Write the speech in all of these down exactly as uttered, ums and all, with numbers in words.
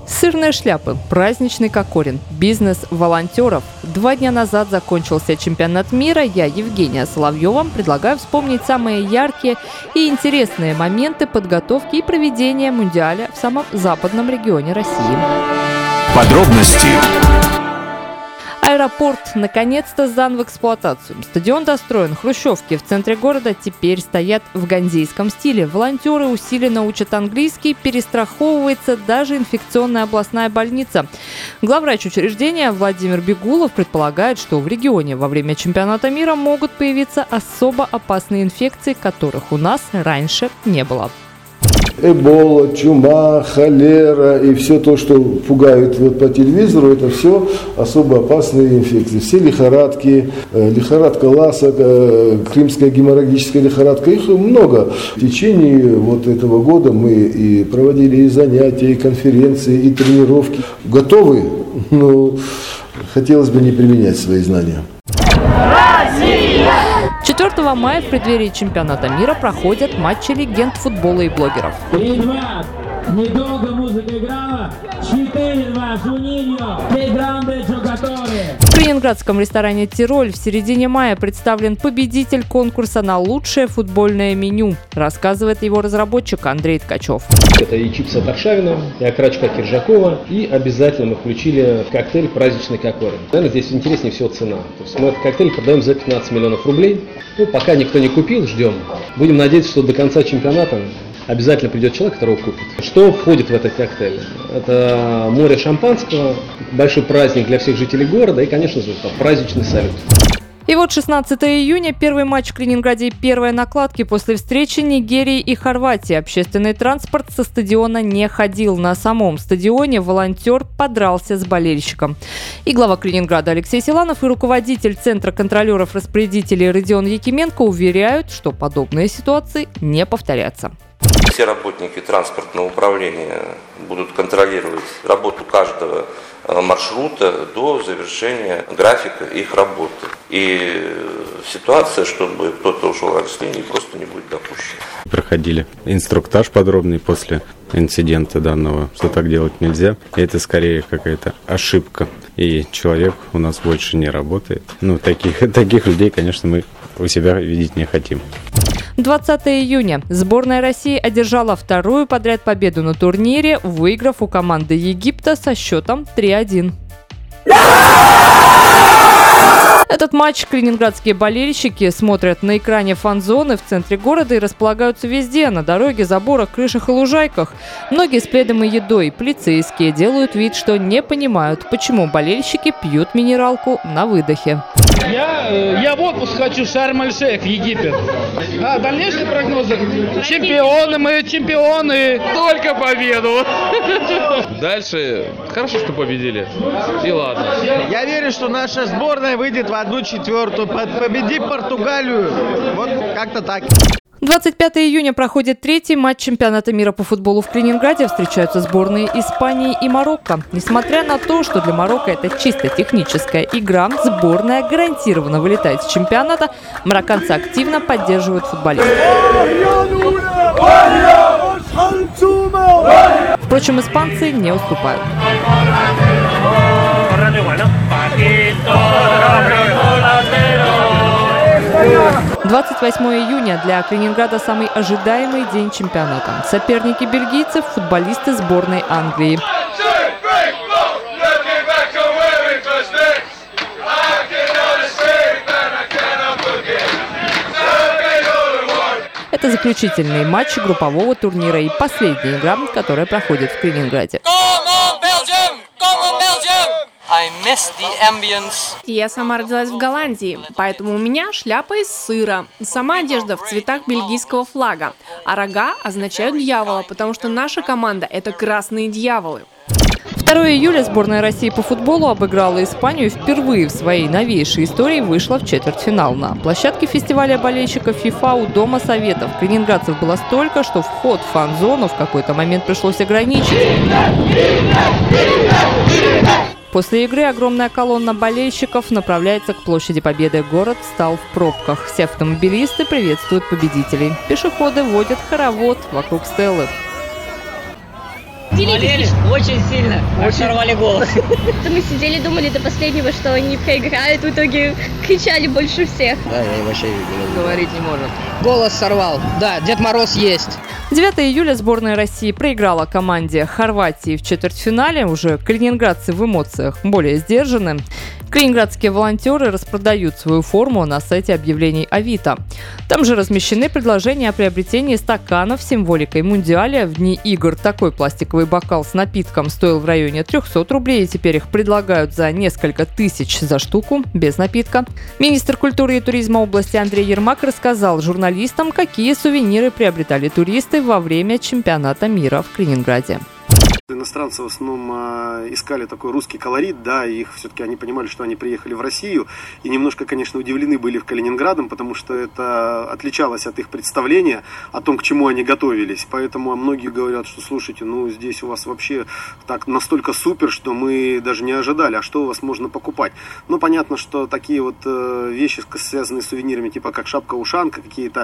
Сырные шляпы, праздничный Кокорин, бизнес волонтеров. Два дня назад закончился чемпионат мира. Я, Евгения Соловьева, предлагаю вспомнить самые яркие и интересные моменты подготовки и проведения Мундиаля в самом западном регионе России. Подробности. Аэропорт наконец-то сдан в эксплуатацию. Стадион достроен. Хрущевки в центре города теперь стоят в ганзейском стиле. Волонтеры усиленно учат английский, перестраховывается даже инфекционная областная больница. Главврач учреждения Владимир Бегулов предполагает, что в регионе во время чемпионата мира могут появиться особо опасные инфекции, которых у нас раньше не было. Эбола, чума, холера и все то, что пугают вот по телевизору, это все особо опасные инфекции. Все лихорадки, лихорадка Лassa, крымская геморрагическая лихорадка, их много. В течение вот этого года мы и проводили и занятия, и конференции, и тренировки. Готовы, но хотелось бы не применять свои знания. четвёртого мая в преддверии чемпионата мира проходят матчи легенд футбола и блогеров. три-два. Недолго музыка играла. четыре-два. Жуниньо. В калининградском ресторане «Тироль» в середине мая представлен победитель конкурса на лучшее футбольное меню, рассказывает его разработчик Андрей Ткачев. Это и чипсы от Аршавина, и окорочка Киржакова, и обязательно мы включили в коктейль праздничный Кокорин. Наверное, здесь интереснее всего цена. То есть мы этот коктейль продаем за пятнадцать миллионов рублей. Ну, пока никто не купил, ждем. Будем надеяться, что до конца чемпионата обязательно придет человек, которого купит. Что входит в этот коктейль? Это море шампанского, большой праздник для всех жителей города и, конечно же, праздничный салют. И вот шестнадцатого июня, первый матч в Калининграде и первые накладки после встречи Нигерии и Хорватии. Общественный транспорт со стадиона не ходил. На самом стадионе волонтер подрался с болельщиком. И глава Калининграда Алексей Силанов и руководитель Центра контролеров-распорядителей Родион Якименко уверяют, что подобные ситуации не повторятся. Все работники транспортного управления будут контролировать работу каждого маршрута до завершения графика их работы. И ситуация, чтобы кто-то ушел с линии, просто не будет допущена. Проходили инструктаж подробный после инцидента данного, что так делать нельзя. И это скорее какая-то ошибка. И человек у нас больше не работает. Ну, таких, таких людей, конечно, мы у себя видеть не хотим. двадцатого июня. Сборная России одержала вторую подряд победу на турнире, выиграв у команды Египта со счетом три-один. Этот матч калининградские болельщики смотрят на экране фан-зоны в центре города и располагаются везде – на дороге, заборах, крышах и лужайках. Многие с пледом и едой. Полицейские делают вид, что не понимают, почему болельщики пьют минералку на выдохе. Я, я в отпуск хочу, Шарм-эль-Шейх, в Египет. А дальнейшие прогнозы? Чемпионы, мы чемпионы. Только победу. Дальше хорошо, что победили. И ладно. Я верю, что наша сборная выйдет в одну четвертую, победит Португалию. Вот как-то так. двадцать пятого июня проходит третий матч чемпионата мира по футболу в Калининграде. Встречаются сборные Испании и Марокко. Несмотря на то, что для Марокко это чисто техническая игра, сборная гарантированно вылетает с чемпионата. Марокканцы активно поддерживают футболистов. Впрочем, испанцы не уступают. двадцать восьмого июня для Калининграда самый ожидаемый день чемпионата. Соперники бельгийцев – футболисты сборной Англии. Это заключительный матч группового турнира и последняя игра, которая проходит в Калининграде. Я сама родилась в Голландии, поэтому у меня шляпа из сыра. Сама одежда в цветах бельгийского флага. А рога означают дьявола, потому что наша команда – это красные дьяволы. второго июля сборная России по футболу обыграла Испанию и впервые в своей новейшей истории вышла в четвертьфинал. На площадке фестиваля болельщиков ФИФА у Дома Советов калининградцев было столько, что вход в фан-зону в какой-то момент пришлось ограничить. После игры огромная колонна болельщиков направляется к площади Победы. Город встал в пробках. Все автомобилисты приветствуют победителей. Пешеходы водят хоровод вокруг стелы. Болели очень сильно, очень сорвали голос. Мы сидели, думали до последнего, что они проиграют, в итоге кричали больше всех. Да, я вообще говорить не может. Голос сорвал. Да, Дед Мороз есть. девятого июля сборная России проиграла команде Хорватии в четвертьфинале. Уже калининградцы в эмоциях более сдержаны. Калининградские волонтеры распродают свою форму на сайте объявлений Авито. Там же размещены предложения о приобретении стаканов с символикой Мундиаля. В дни игр такой пластиковый бокал с напитком стоил в районе триста рублей, и теперь их предлагают за несколько тысяч за штуку, без напитка. Министр культуры и туризма области Андрей Ермак рассказал журналистам, какие сувениры приобретали туристы во время чемпионата мира в Калининграде. Иностранцы в основном э, искали такой русский колорит, да, и их все-таки они понимали, что они приехали в Россию, и немножко, конечно, удивлены были в Калининградом, потому что это отличалось от их представления о том, к чему они готовились. Поэтому многие говорят, что слушайте, ну здесь у вас вообще так настолько супер, что мы даже не ожидали, а что у вас можно покупать? Ну, понятно, что такие вот э, вещи, связанные с сувенирами, типа как шапка-ушанка, какие-то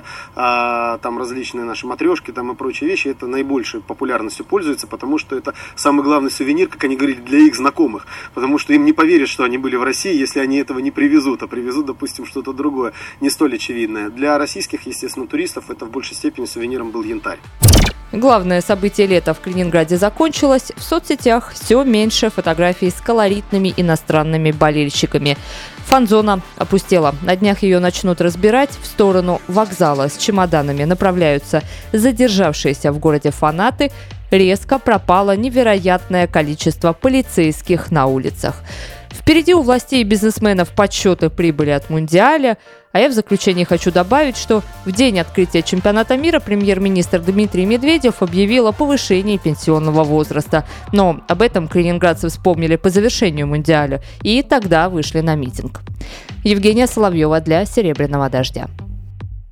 э, там различные наши матрешки там и прочие вещи, это наибольшей популярностью пользуются, потому что это самый главный сувенир, как они говорили, для их знакомых. Потому что им не поверят, что они были в России, если они этого не привезут, а привезут, допустим, что-то другое, не столь очевидное. Для российских, естественно, туристов это в большей степени сувениром был янтарь. Главное событие лета в Калининграде закончилось. В соцсетях все меньше фотографий с колоритными иностранными болельщиками. Фан-зона опустела. На днях ее начнут разбирать. В сторону вокзала с чемоданами направляются задержавшиеся в городе фанаты. Резко пропало невероятное количество полицейских на улицах. Впереди у властей и бизнесменов подсчеты прибыли от Мундиаля. А я в заключение хочу добавить, что в день открытия чемпионата мира премьер-министр Дмитрий Медведев объявил о повышении пенсионного возраста. Но об этом калининградцы вспомнили по завершению Мундиаля и тогда вышли на митинг. Евгения Соловьева для «Серебряного дождя».